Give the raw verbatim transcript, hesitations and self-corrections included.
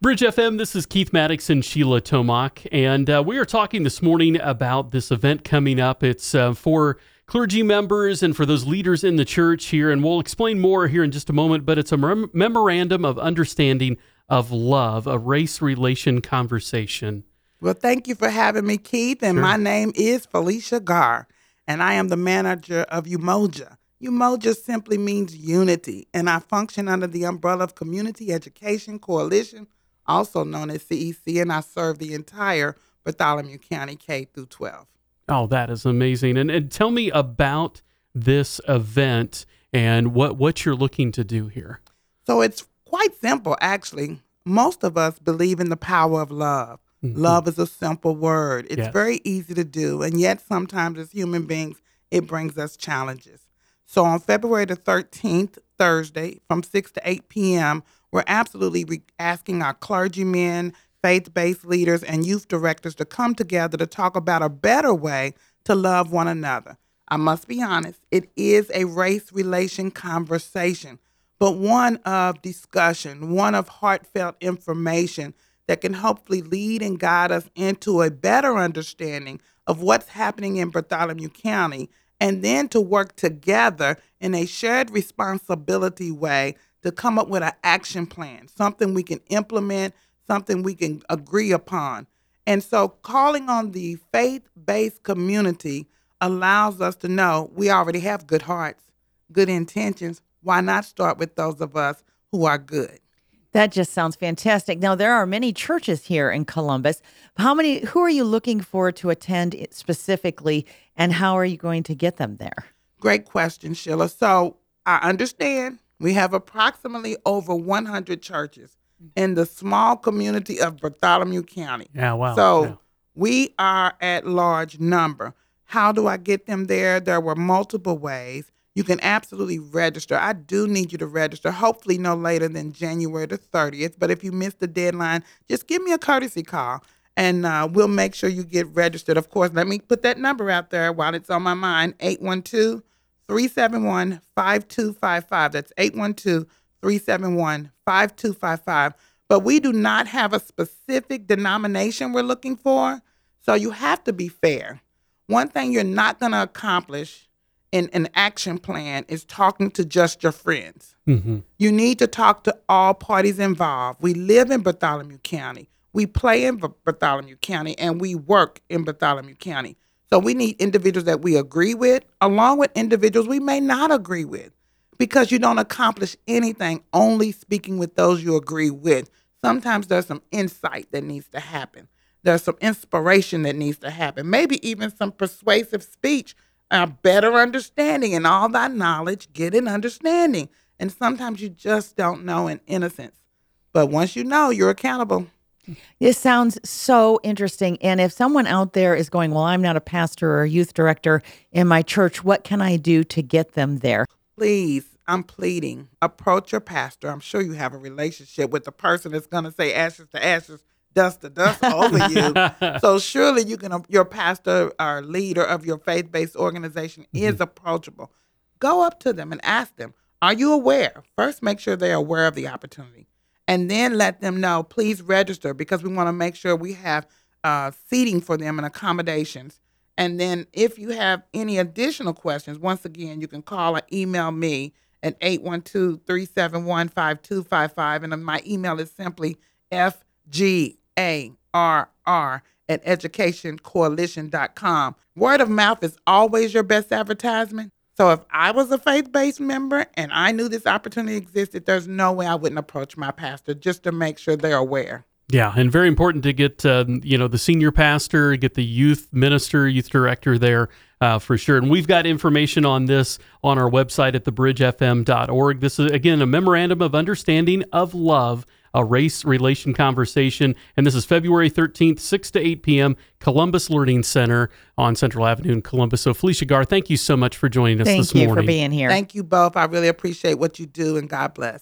Bridge F M, this is Keith Maddox and Sheila Tomac, and uh, we are talking this morning about this event coming up. It's uh, for clergy members and for those leaders in the church here, and we'll explain more here in just a moment, but it's a mem- memorandum of understanding of love, a race relation conversation. Well, thank you for having me, Keith, and Sure. my name is Felicia Gar, and I am the manager of Umoja. Umoja simply means unity, and I function under the umbrella of Community Education Coalition, also known as C E C, and I serve the entire Bartholomew County K through twelve. Oh, that is amazing. And, and tell me about this event and what, what you're looking to do here. So it's quite simple, actually. Most of us believe in the power of love. Mm-hmm. Love is a simple word. It's Yes. very easy to do, and yet sometimes as human beings, it brings us challenges. So on February the thirteenth, Thursday, from six to eight p.m., we're absolutely re- asking our clergymen, faith-based leaders, and youth directors to come together to talk about a better way to love one another. I must be honest, it is a race relation conversation, but one of discussion, one of heartfelt information that can hopefully lead and guide us into a better understanding of what's happening in Bartholomew County, and then to work together in a shared responsibility way to come up with an action plan, something we can implement, something we can agree upon. And so calling on the faith-based community allows us to know we already have good hearts, good intentions. Why not start with those of us who are good? That just sounds fantastic. Now, there are many churches here in Columbus. How many, who are you looking for to attend specifically, and how are you going to get them there? Great question, Sheila. So I understand we have approximately over one hundred churches in the small community of Bartholomew County. Yeah, wow. So Yeah. we are at large number. How do I get them there? There were multiple ways. You can absolutely register. I do need you to register, hopefully no later than January the thirtieth. But if you miss the deadline, just give me a courtesy call, and uh, we'll make sure you get registered. Of course, let me put that number out there while it's on my mind, eight one two, three seven one, five two five five. That's eight one two, three seven one, five two five five. But we do not have a specific denomination we're looking for, so you have to be fair. One thing you're not going to accomplish in an action plan is talking to just your friends. Mm-hmm. You need to talk to all parties involved. We live in Bartholomew County. We play in Bar- Bartholomew County, and we work in Bartholomew County. So we need individuals that we agree with, along with individuals we may not agree with, because you don't accomplish anything only speaking with those you agree with. Sometimes there's some insight that needs to happen. There's some inspiration that needs to happen, maybe even some persuasive speech, a better understanding. And all thy knowledge, get an understanding. And sometimes you just don't know in innocence. But once you know, you're accountable. This sounds so interesting. And if someone out there is going, well, I'm not a pastor or a youth director in my church, what can I do to get them there? Please, I'm pleading, approach your pastor. I'm sure you have a relationship with the person that's going to say ashes to ashes, dust to dust over you. So surely you can, your pastor or leader of your faith-based organization is Mm-hmm. approachable. Go up to them and ask them, are you aware? First, make sure they're aware of the opportunity. And then let them know, please register, because we want to make sure we have uh, seating for them and accommodations. And then if you have any additional questions, once again, you can call or email me at eight one two, three seven one, five two five five. And my email is simply F G A R R at education coalition dot com. Word of mouth is always your best advertisement. So if I was a faith-based member and I knew this opportunity existed, there's no way I wouldn't approach my pastor just to make sure they're aware. Yeah, and very important to get uh, you know the senior pastor, get the youth minister, youth director there uh, for sure. And we've got information on this on our website at the bridge f m dot org. This is, again, a memorandum of understanding of love, a race relation conversation. And this is February thirteenth, six to eight p.m., Columbus Learning Center on Central Avenue in Columbus. So Felicia Gar, thank you so much for joining us Thank this you morning. for being here. Thank you both. I really appreciate what you do, and God bless.